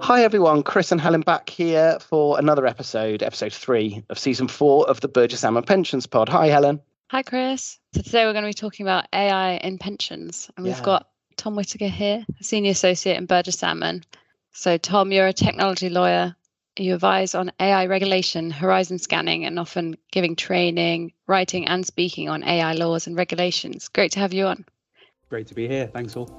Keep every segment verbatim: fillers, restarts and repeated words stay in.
Hi everyone, Chris and Helen back here for another episode, episode three of season four of the Burgess Salmon Pensions Pod. Hi Helen. Hi Chris. So today we're going to be talking about A I in pensions, and we've Yeah. got Tom Whittaker here, a senior associate in Burgess Salmon. So Tom, you're a technology lawyer. You advise on A I regulation, horizon scanning, and often giving training, writing and speaking on A I laws and regulations. Great to have you on. Great to be here. Thanks all.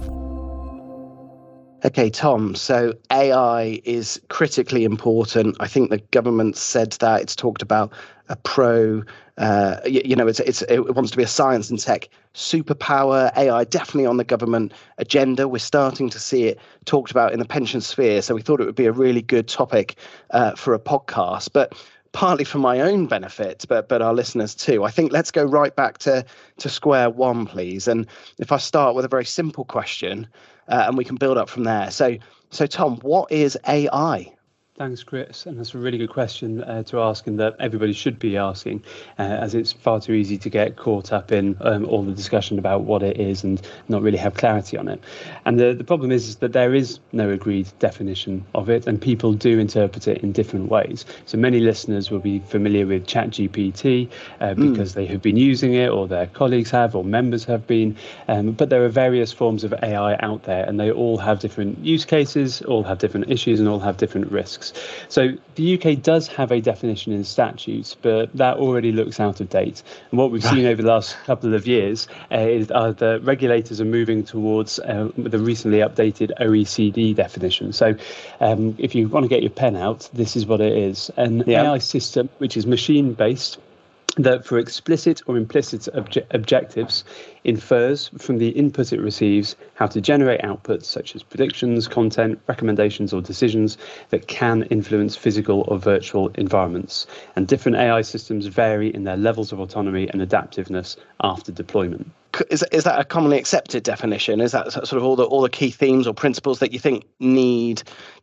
Okay, Tom, so A I is critically important. I think the government said that. It's talked about a pro, uh, you, you know, it's, it's, it wants to be a science and tech superpower. A I definitely on the government agenda. We're starting to see it talked about in the pension sphere. So we thought it would be a really good topic uh, for a podcast. But partly for my own benefit, but but our listeners too. I think let's go right back to, to square one, please. And if I start with a very simple question, uh, and we can build up from there. So, so Tom, what is A I? Thanks, Chris. And that's a really good question uh, to ask, and that everybody should be asking, uh, as it's far too easy to get caught up in um, all the discussion about what it is and not really have clarity on it. And the, the problem is, is that there is no agreed definition of it, and people do interpret it in different ways. So many listeners will be familiar with ChatGPT uh, because mm. they have been using it, or their colleagues have, or members have been. Um, but there are various forms of A I out there, and they all have different use cases, all have different issues, and all have different risks. So the U K does have a definition in statutes, but that already looks out of date. And what we've right. seen over the last couple of years uh, is uh, the regulators are moving towards uh, the recently updated O E C D definition. So um, if you want to get your pen out, this is what it is. An yeah. A I system which is machine-based, that for explicit or implicit obje- objectives infers from the input it receives how to generate outputs such as predictions, content, recommendations or decisions that can influence physical or virtual environments. And different A I systems vary in their levels of autonomy and adaptiveness after deployment. Is is that a commonly accepted definition? Is that sort of all the all the key themes or principles that you think need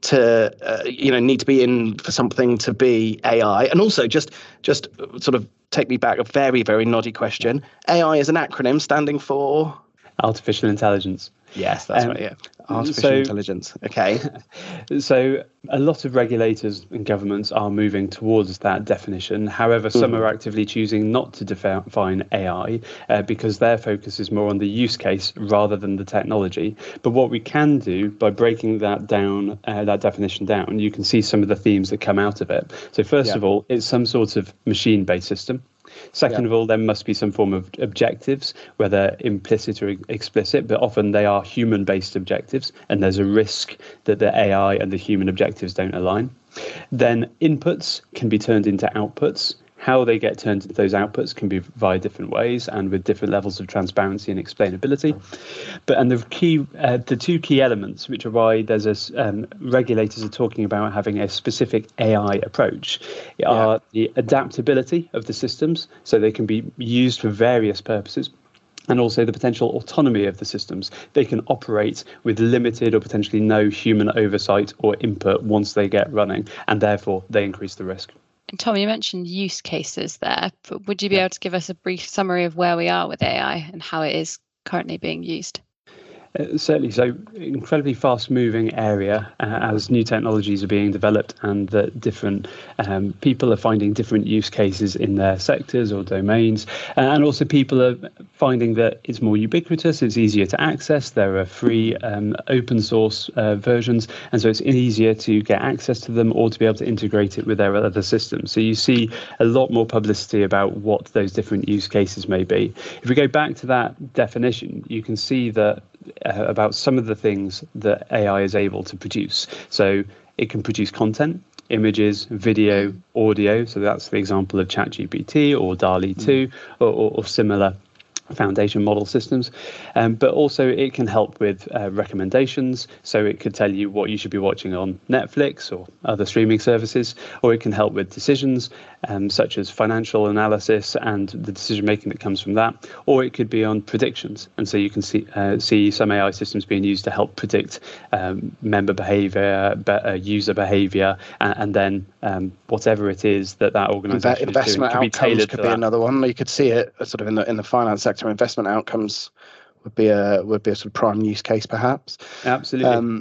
to uh, you know need to be in for something to be A I? And also just just sort of take me back, a very very noddy question. A I is an acronym standing for artificial intelligence. Yes, that's um, right. Yeah, artificial so, intelligence. Okay. So a lot of regulators and governments are moving towards that definition. However, some mm. are actively choosing not to define A I uh, because their focus is more on the use case rather than the technology. But what we can do by breaking that down, uh, that definition down, you can see some of the themes that come out of it. So first yeah. of all, it's some sort of machine-based system. Second yeah. of all, there must be some form of objectives, whether implicit or explicit, but often they are human-based objectives, and there's a risk that the A I and the human objectives don't align. Then inputs can be turned into outputs. How they get turned into those outputs can be via different ways and with different levels of transparency and explainability. But and the key, uh, the two key elements, which are why there's a um, regulators are talking about having a specific A I approach, are yeah. the adaptability of the systems, so they can be used for various purposes. And also the potential autonomy of the systems. They can operate with limited or potentially no human oversight or input once they get running, and therefore they increase the risk. And Tom, you mentioned use cases there, but would you be yeah. able to give us a brief summary of where we are with A I and how it is currently being used? Uh, certainly. So incredibly fast moving area uh, as new technologies are being developed, and that different um, people are finding different use cases in their sectors or domains. Uh, and also people are finding that it's more ubiquitous, it's easier to access. There are free um, open source uh, versions. And so it's easier to get access to them or to be able to integrate it with their other systems. So you see a lot more publicity about what those different use cases may be. If we go back to that definition, you can see that Uh, about some of the things that A I is able to produce. So it can produce content, images, video, audio. So that's the example of ChatGPT or DALL-E two mm. or, or, or similar foundation model systems. Um, but also it can help with uh, recommendations. So it could tell you what you should be watching on Netflix or other streaming services, or it can help with decisions um, such as financial analysis and the decision making that comes from that, or it could be on predictions. And so you can see uh, see some A I systems being used to help predict um, member behavior, be, uh, user behavior, and, and then um, whatever it is that that organization Inve- is doing could be tailored could be that. Another one. You could see it sort of in the in the finance sector. Investment outcomes would be a would be a sort of prime use case, perhaps. Absolutely. Um, yeah.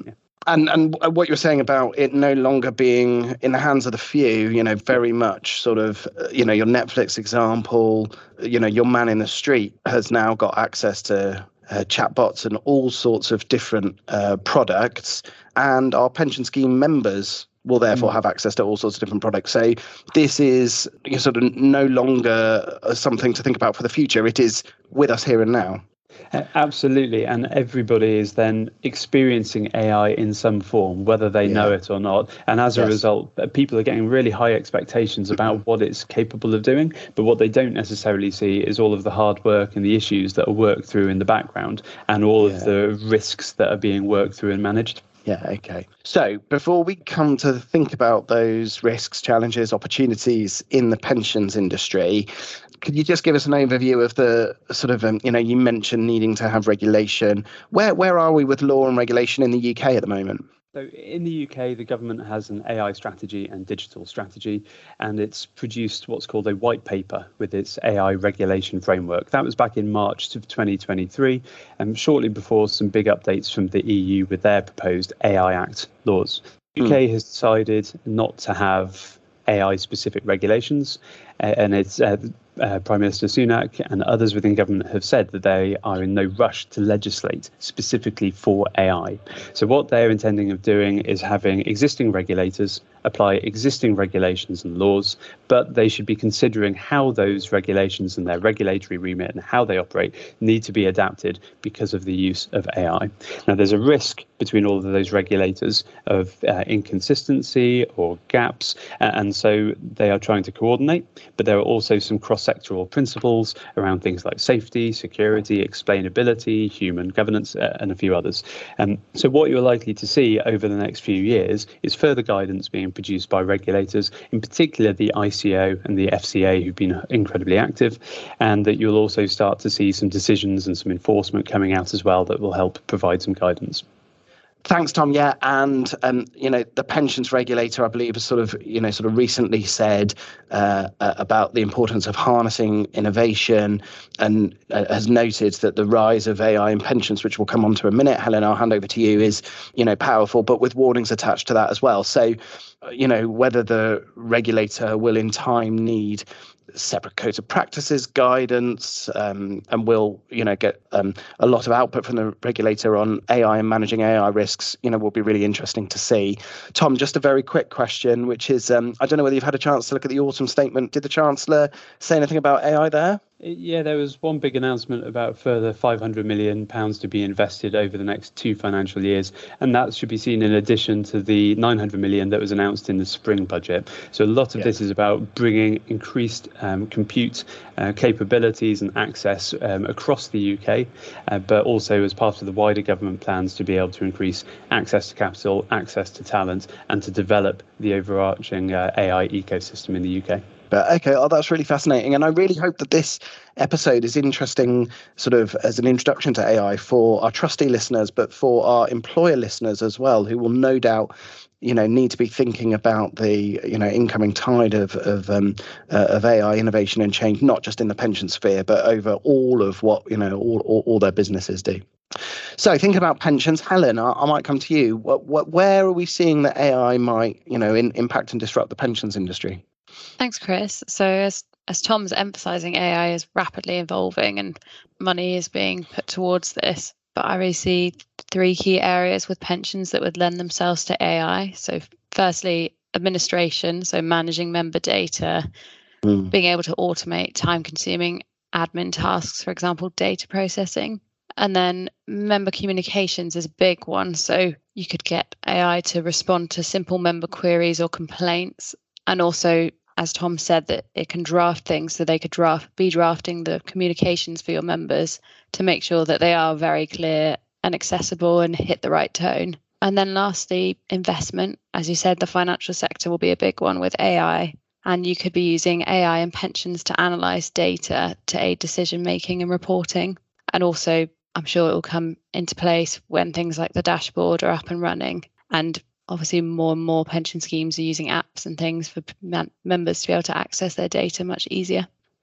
And and what you're saying about it no longer being in the hands of the few, you know, very much sort of, you know, your Netflix example, you know, your man in the street has now got access to uh, chatbots and all sorts of different uh, products, and our pension scheme members will therefore have access to all sorts of different products. So this is you know, sort of no longer something to think about for the future. It is with us here and now. Absolutely. And everybody is then experiencing A I in some form, whether they yeah. know it or not. And as yes. a result, people are getting really high expectations about what it's capable of doing. But what they don't necessarily see is all of the hard work and the issues that are worked through in the background and all yeah. of the risks that are being worked through and managed. Yeah, okay. So before we come to think about those risks, challenges, opportunities in the pensions industry, could you just give us an overview of the sort of, um, you know, you mentioned needing to have regulation. Where where are we with law and regulation in the U K at the moment? So in the U K, the government has an A I strategy and digital strategy, and it's produced what's called a white paper with its A I regulation framework. That was back in March of twenty twenty-three, and shortly before some big updates from the E U with their proposed A I Act laws. The U K mm. has decided not to have A I-specific regulations, uh, and it's uh, uh, Prime Minister Sunak and others within government have said that they are in no rush to legislate specifically for A I. So what they're intending of doing is having existing regulators apply existing regulations and laws, but they should be considering how those regulations and their regulatory remit and how they operate need to be adapted because of the use of A I. Now, there's a risk between all of those regulators of uh, inconsistency or gaps, and so they are trying to coordinate, but there are also some cross-sectoral principles around things like safety, security, explainability, human governance, uh, and a few others. And so what you're likely to see over the next few years is further guidance being produced by regulators, in particular the I C O and the F C A, who've been incredibly active, and that you'll also start to see some decisions and some enforcement coming out as well that will help provide some guidance. Thanks, Tom. Yeah, and um, you know, the pensions regulator, I believe, has sort of you know sort of recently said uh, uh, about the importance of harnessing innovation, and uh, has noted that the rise of A I in pensions, which we'll come on to in a minute, Helen, I'll hand over to you, is you know powerful, but with warnings attached to that as well. So, you know, whether the regulator will in time need separate codes of practices, guidance, um, and we'll, you know, get um, a lot of output from the regulator on A I and managing A I risks, you know, will be really interesting to see. Tom, just a very quick question, which is, um, I don't know whether you've had a chance to look at the autumn statement. Did the Chancellor say anything about A I there? Yeah, there was one big announcement about further five hundred million pounds to be invested over the next two financial years, and that should be seen in addition to the nine hundred million that was announced in the spring budget. So a lot of yeah. this is about bringing increased um, compute uh, capabilities and access um, across the U K, uh, but also as part of the wider government plans to be able to increase access to capital, access to talent, and to develop the overarching uh, A I ecosystem in the U K. But okay, oh, that's really fascinating. And I really hope that this episode is interesting sort of as an introduction to A I for our trustee listeners, but for our employer listeners as well, who will no doubt, you know, need to be thinking about the, you know, incoming tide of of, um, uh, of A I innovation and change, not just in the pension sphere, but over all of what, you know, all, all, all their businesses do. So thinking about pensions, Helen, I, I might come to you. What, what, where are we seeing that A I might, you know, in, impact and disrupt the pensions industry? Thanks, Chris. So as as Tom's emphasising, A I is rapidly evolving and money is being put towards this. But I really see three key areas with pensions that would lend themselves to A I. So firstly, administration, so managing member data, mm. being able to automate time-consuming admin tasks, for example, data processing. And then member communications is a big one. So you could get A I to respond to simple member queries or complaints. And also, as Tom said, that it can draft things, so they could draft, be drafting the communications for your members to make sure that they are very clear and accessible and hit the right tone. And then lastly, investment. As you said, the financial sector will be a big one with A I. And you could be using A I and pensions to analyse data to aid decision making and reporting. And also, I'm sure it will come into place when things like the dashboard are up and running. And obviously, more and more pension schemes are using apps and things for members to be able to access their data much easier.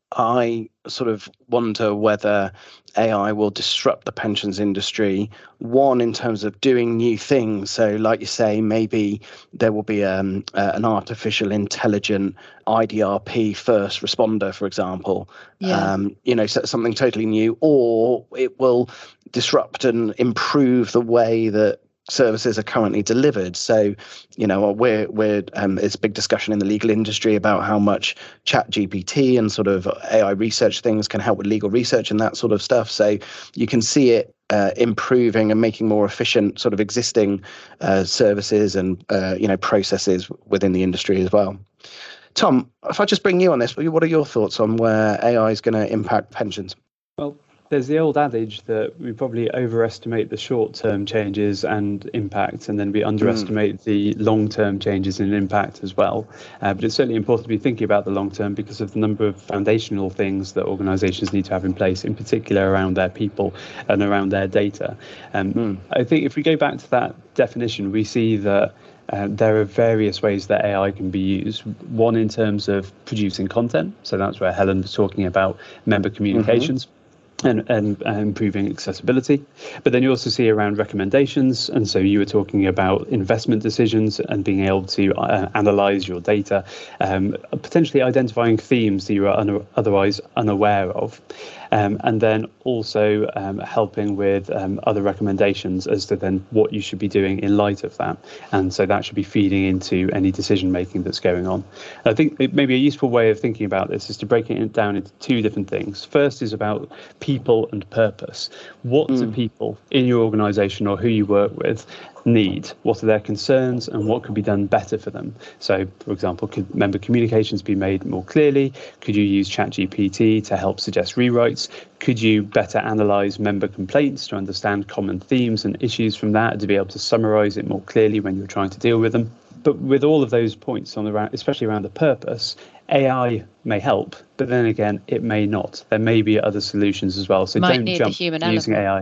I sort of wonder whether A I will disrupt the pensions industry. One, in terms of doing new things. So, like you say, maybe there will be um, uh, an artificial intelligent I D R P first responder, for example. Yeah. Um, you know, so something totally new, or it will disrupt and improve the way that services are currently delivered. So, you know, we're we're um, it's a big discussion in the legal industry about how much Chat G P T and sort of A I research things can help with legal research and that sort of stuff. So you can see it uh, improving and making more efficient sort of existing uh, services and uh, you know processes within the industry as well. Tom, if I just bring you on this, what are your thoughts on where A I is going to impact pensions? Well, there's the old adage that we probably overestimate the short-term changes and impact, and then we underestimate mm. the long-term changes and impact as well. Uh, but it's certainly important to be thinking about the long-term because of the number of foundational things that organisations need to have in place, in particular around their people and around their data. Um, mm. I think if we go back to that definition, we see that Uh, there are various ways that A I can be used. One in terms of producing content. So that's where Helen was talking about member communications. Mm-hmm. And, and, and improving accessibility. But then you also see around recommendations. And so you were talking about investment decisions and being able to uh, analyze your data, um, potentially identifying themes that you are un- otherwise unaware of. Um, and then also um, helping with um, other recommendations as to then what you should be doing in light of that. And so that should be feeding into any decision making that's going on. I think it maybe a useful way of thinking about this is to break it down into two different things. First is about people and purpose. What mm. do people in your organisation or who you work with need? What are their concerns and what could be done better for them? So, for example, could member communications be made more clearly? Could you use Chat G P T to help suggest rewrites? Could you better analyse member complaints to understand common themes and issues from that, to be able to summarise it more clearly when you're trying to deal with them? But with all of those points on the especially around the purpose, A I may help, but then again, it may not. There may be other solutions as well. So Might don't need jump the human using element.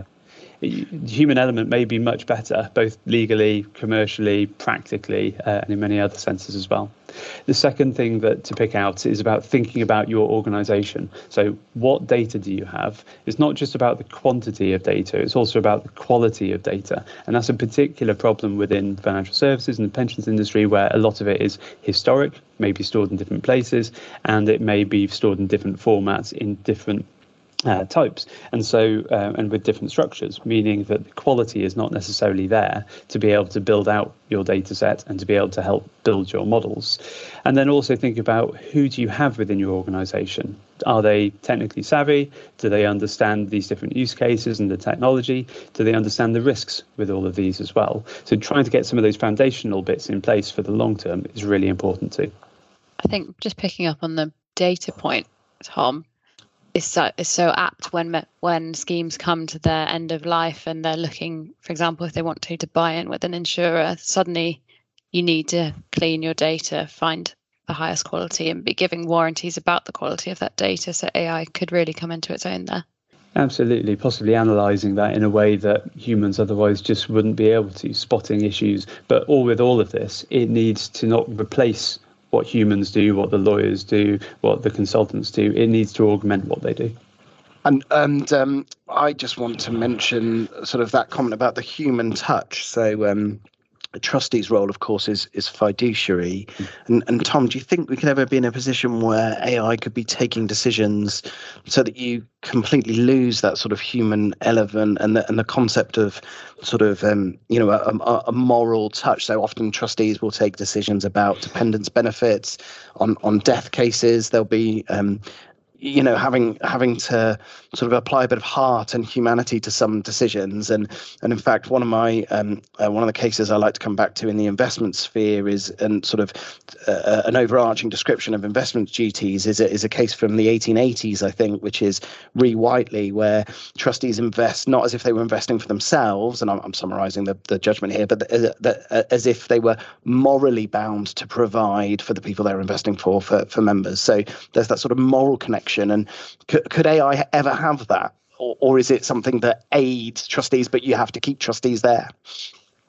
A I. The human element may be much better, both legally, commercially, practically, uh, and in many other senses as well. The second thing that to pick out is about thinking about your organisation. So what data do you have? It's not just about the quantity of data, it's also about the quality of data. And that's a particular problem within financial services and the pensions industry, where a lot of it is historic, maybe stored in different places, and it may be stored in different formats in different Uh, types, and so um, and with different structures, meaning that the quality is not necessarily there to be able to build out your data set and to be able to help build your models. And then also think about, who do you have within your organization? Are they technically savvy? Do they understand these different use cases and the technology? Do they understand the risks with all of these as well? So trying to get some of those foundational bits in place for the long term is really important too. I think just picking up on the data point, Tom, is so is so apt when when schemes come to their end of life and they're looking, for example, if they want to to buy in with an insurer, suddenly you need to clean your data, find the highest quality, and be giving warranties about the quality of that data. So A I could really come into its own there. Absolutely, possibly analysing that in a way that humans otherwise just wouldn't be able to, spotting issues. But all with all of this, it needs to not replace what humans do, what the lawyers do, what the consultants do. It needs to augment what they do. And and um, I just want to mention sort of that comment about the human touch. So um, a trustee's role, of course, is is fiduciary. And, and Tom, do you think we could ever be in a position where A I could be taking decisions so that you completely lose that sort of human element and the, and the concept of sort of, um, you know, a, a moral touch? So often trustees will take decisions about dependents' benefits on, on death cases. There'll be um, you know, having having to sort of apply a bit of heart and humanity to some decisions. And and in fact, one of my um, uh, one of the cases I like to come back to in the investment sphere is and sort of uh, an overarching description of investment duties is a, is a case from the eighteen eighties, I think, which is Re Whiteley, where trustees invest not as if they were investing for themselves, and I'm, I'm summarising the, the judgment here, but the, the, as if they were morally bound to provide for the people they're investing for, for, for members. So there's that sort of moral connection. And could, could A I ever have that? Or, or is it something that aids trustees, but you have to keep trustees there?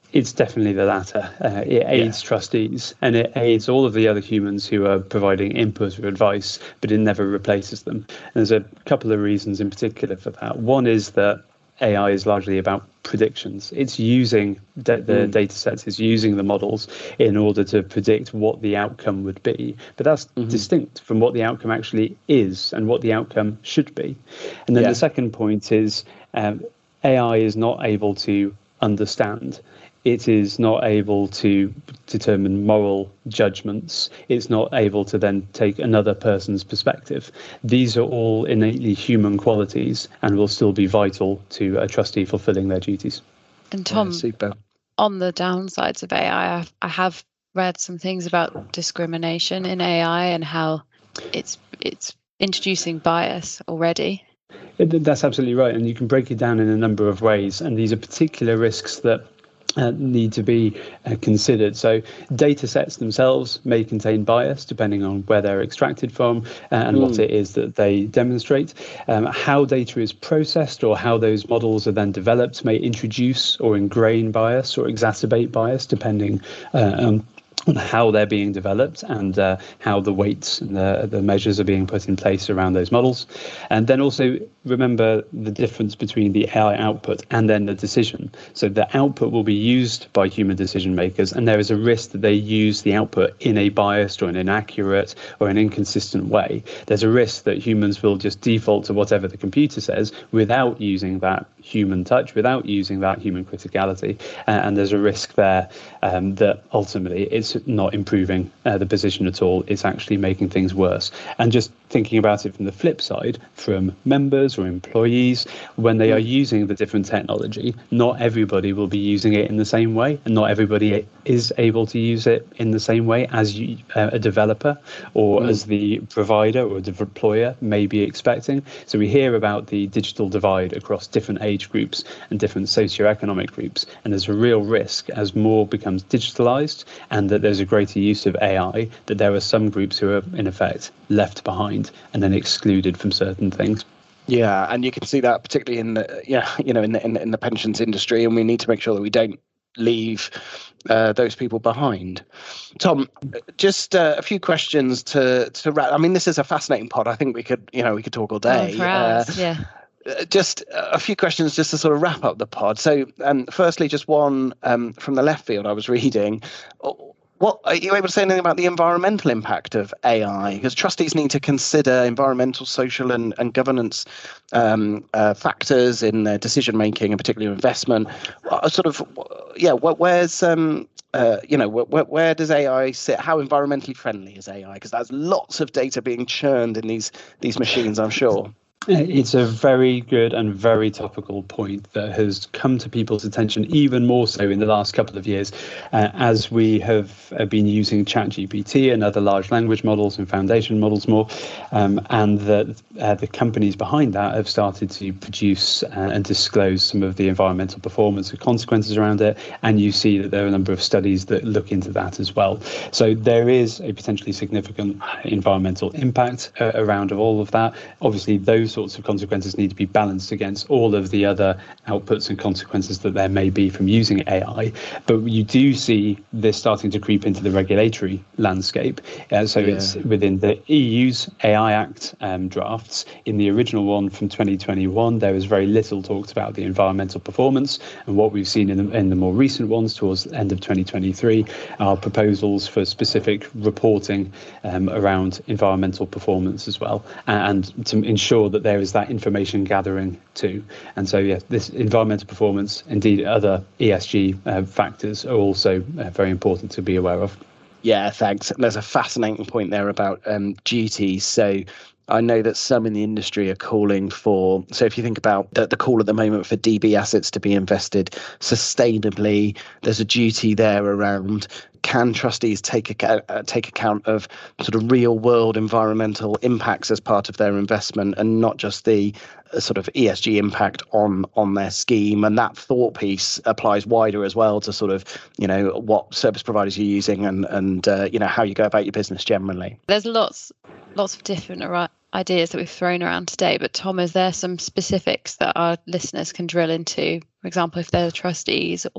It's definitely the latter. Uh, it aids yeah. trustees, and it aids all of the other humans who are providing input or advice, but it never replaces them. And there's a couple of reasons in particular for that. One is that A I is largely about predictions. It's using da- the mm. data sets, it's using the models in order to predict what the outcome would be. But that's mm-hmm. distinct from what the outcome actually is and what the outcome should be. And then yeah. the second point is um, A I is not able to understand. It is not able to determine moral judgments. It's not able to then take another person's perspective. These are all innately human qualities and will still be vital to a trustee fulfilling their duties. And Tom, yeah, on the downsides of A I, I have read some things about discrimination in A I and how it's it's introducing bias already. That's absolutely right. And you can break it down in a number of ways. And these are particular risks that Uh, need to be uh, considered. So data sets themselves may contain bias depending on where they're extracted from uh, and mm. what it is that they demonstrate. Um, how data is processed or how those models are then developed may introduce or ingrain bias or exacerbate bias depending uh, um, on how they're being developed and uh, how the weights and the, the measures are being put in place around those models. And then also remember the difference between the A I output and then the decision. So the output will be used by human decision makers, and there is a risk that they use the output in a biased or an inaccurate or an inconsistent way. There's a risk that humans will just default to whatever the computer says without using that human touch, without using that human criticality. Uh, and there's a risk there um, that ultimately it's not improving uh, the position at all. It's actually making things worse. And just thinking about it from the flip side, from members or employees, when they are using the different technology, not everybody will be using it in the same way, and not everybody is able to use it in the same way as you, uh, a developer or mm. as the provider or the deployer may be expecting. So we hear about the digital divide across different age groups and different socioeconomic groups, and there's a real risk as more becomes digitalized and that there's a greater use of A I, that there are some groups who are in effect left behind and then excluded from certain things. Yeah, and you can see that particularly in the yeah, you know, in the in the, in the pensions industry, and we need to make sure that we don't leave uh, those people behind. Tom, just uh, a few questions to to wrap. I mean, this is a fascinating pod. I think we could, you know, we could talk all day. Oh, for hours, uh, yeah. Just a few questions just to sort of wrap up the pod. So, um, firstly, just one um, from the left field I was reading. What are you able to say anything about the environmental impact of A I? Because trustees need to consider environmental, social, and, and governance um, uh, factors in their decision making, and particularly investment. Uh, sort of, yeah. Where's um, uh, you know, where, where does A I sit? How environmentally friendly is A I? Because there's lots of data being churned in these these machines, I'm sure. It's a very good and very topical point that has come to people's attention even more so in the last couple of years uh, as we have uh, been using ChatGPT and other large language models and foundation models more, um, and that uh, the companies behind that have started to produce uh, and disclose some of the environmental performance and consequences around it. And you see that there are a number of studies that look into that as well. So there is a potentially significant environmental impact uh, around of all of that. Obviously, those sorts of consequences need to be balanced against all of the other outputs and consequences that there may be from using A I. But you do see this starting to creep into the regulatory landscape. Uh, so yeah. It's within the E U's A I Act um, drafts. In the original one from twenty twenty-one, there was very little talked about the environmental performance. And what we've seen in the, in the more recent ones towards the end of twenty twenty-three are proposals for specific reporting um, around environmental performance as well, and to ensure that there is that information gathering too. And so, yes, this environmental performance, indeed other E S G uh, factors are also uh, very important to be aware of. Yeah, thanks. There's a fascinating point there about um, duties. So I know that some in the industry are calling for, so if you think about the, the call at the moment for D B assets to be invested sustainably, there's a duty there around, can trustees take account, uh, take account of sort of real world environmental impacts as part of their investment, and not just the uh, sort of E S G impact on on their scheme. And that thought piece applies wider as well to sort of, you know, what service providers you're using and, and uh, you know, how you go about your business generally. There's lots, lots of different ideas that we've thrown around today, but Tom, is there some specifics that our listeners can drill into? For example, if they're trustees or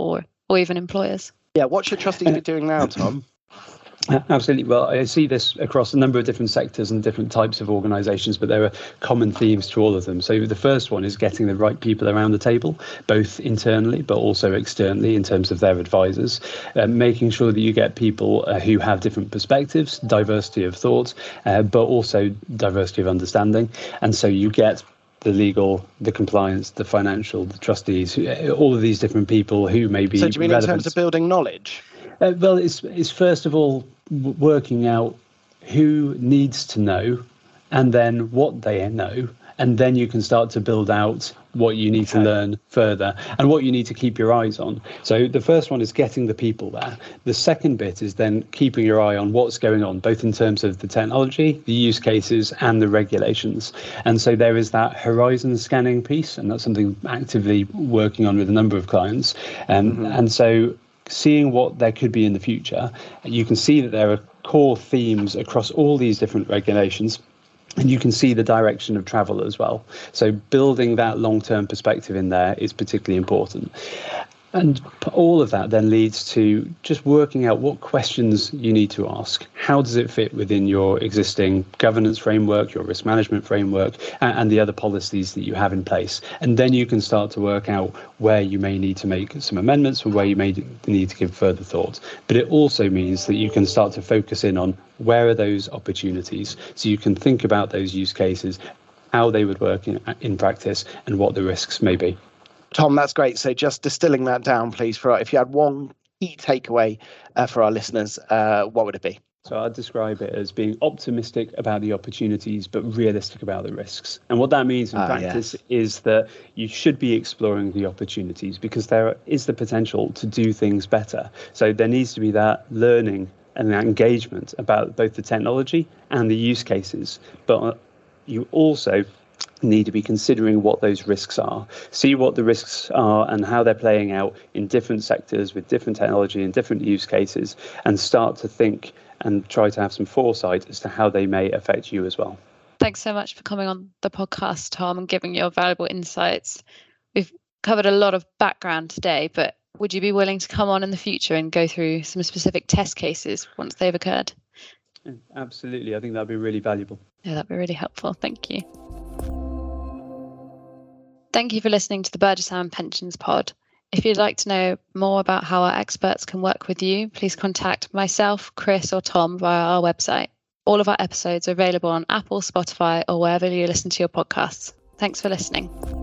or even employers. Yeah, what should trustees be doing now, Tom? Absolutely. Well, I see this across a number of different sectors and different types of organisations, but there are common themes to all of them. So the first one is getting the right people around the table, both internally but also externally in terms of their advisors, uh, making sure that you get people uh, who have different perspectives, diversity of thought, uh, but also diversity of understanding. And so you get the legal, the compliance, the financial, the trustees, all of these different people who may be So do you mean relevant. in terms of building knowledge? Uh, well, it's, it's first of all w- working out who needs to know and then what they know. And then you can start to build out what you need okay. to learn further and what you need to keep your eyes on. So the first one is getting the people there. The second bit is then keeping your eye on what's going on, both in terms of the technology, the use cases and the regulations. And so there is that horizon scanning piece, and that's something actively working on with a number of clients. Um, mm-hmm. And so seeing what there could be in the future, you can see that there are core themes across all these different regulations. And you can see the direction of travel as well. So building that long-term perspective in there is particularly important. And all of that then leads to just working out what questions you need to ask. How does it fit within your existing governance framework, your risk management framework, and the other policies that you have in place? And then you can start to work out where you may need to make some amendments or where you may need to give further thought. But it also means that you can start to focus in on where are those opportunities. So you can think about those use cases, how they would work in, in practice, and what the risks may be. Tom, that's great. So just distilling that down, please, for if you had one key takeaway uh, for our listeners, uh, what would it be? So I'd describe it as being optimistic about the opportunities, but realistic about the risks. And what that means in ah, practice yes. is that you should be exploring the opportunities because there is the potential to do things better. So there needs to be that learning and that engagement about both the technology and the use cases. But you also need to be considering what those risks are, see what the risks are and how they're playing out in different sectors with different technology and different use cases, and start to think and try to have some foresight as to how they may affect you as well. Thanks so much for coming on the podcast, Tom, and giving your valuable insights. We've covered a lot of background today, but would you be willing to come on in the future and go through some specific test cases once they've occurred? Absolutely. I think that'd be really valuable. Yeah, that'd be really helpful. Thank you. Thank you for listening to the Burgess Salmon Pensions Pod. If you'd like to know more about how our experts can work with you, please contact myself, Chris, or Tom via our website. All of our episodes are available on Apple, Spotify, or wherever you listen to your podcasts. Thanks for listening.